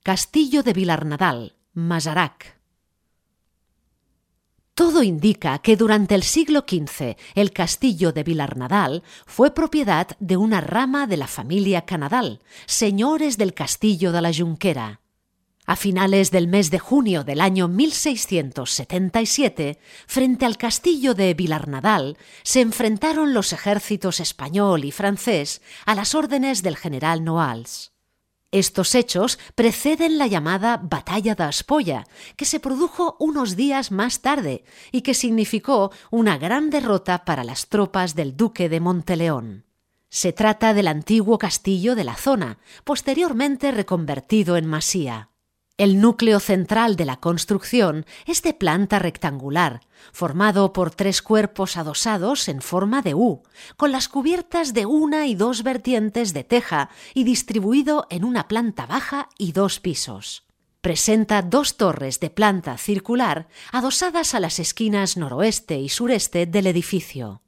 Castillo de Vilarnadal, Masarac. Todo indica que durante el siglo XV el castillo de Vilarnadal fue propiedad de una rama de la familia Canadal, señores del castillo de la Junquera. A finales del mes de junio del año 1677, frente al castillo de Vilarnadal, se enfrentaron los ejércitos español y francés a las órdenes del general Noailles. Estos hechos preceden la llamada Batalla de Espolla, que se produjo unos días más tarde y que significó una gran derrota para las tropas del duque de Monteleón. Se trata del antiguo castillo de la zona, posteriormente reconvertido en masía. El núcleo central de la construcción es de planta rectangular, formado por 3 cuerpos adosados en forma de U, con las cubiertas de 1 y 2 vertientes de teja y distribuido en una planta baja y 2 pisos. Presenta 2 torres de planta circular adosadas a las esquinas noroeste y sureste del edificio.